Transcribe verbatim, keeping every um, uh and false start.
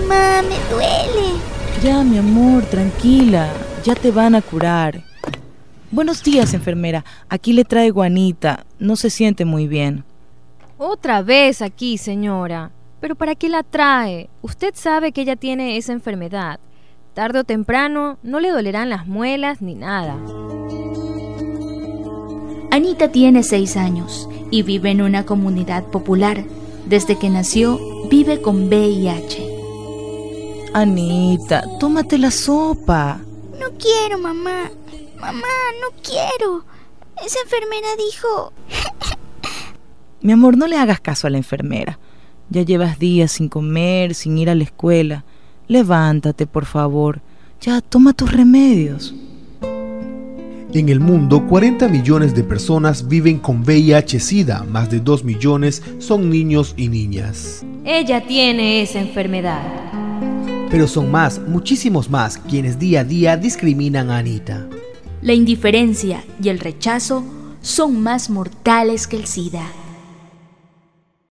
mamá, me duele. Ya, mi amor, tranquila, ya te van a curar. Buenos días, enfermera. Aquí le traigo a Anita. No se siente muy bien. Otra vez aquí, señora. ¿Pero para qué la trae? Usted sabe que ella tiene esa enfermedad. Tarde o temprano no le dolerán las muelas ni nada. Anita tiene seis años y vive en una comunidad popular. Desde que nació, vive con V I H. Anita, tómate la sopa. No quiero, mamá. Mamá, no quiero. Esa enfermera dijo... Mi amor, no le hagas caso a la enfermera. Ya llevas días sin comer, sin ir a la escuela. Levántate, por favor. Ya, toma tus remedios. En el mundo, cuarenta millones de personas viven con V I H-Sida. Más de dos millones son niños y niñas. Ella tiene esa enfermedad. Pero son más, muchísimos más, quienes día a día discriminan a Anita. La indiferencia y el rechazo son más mortales que el SIDA.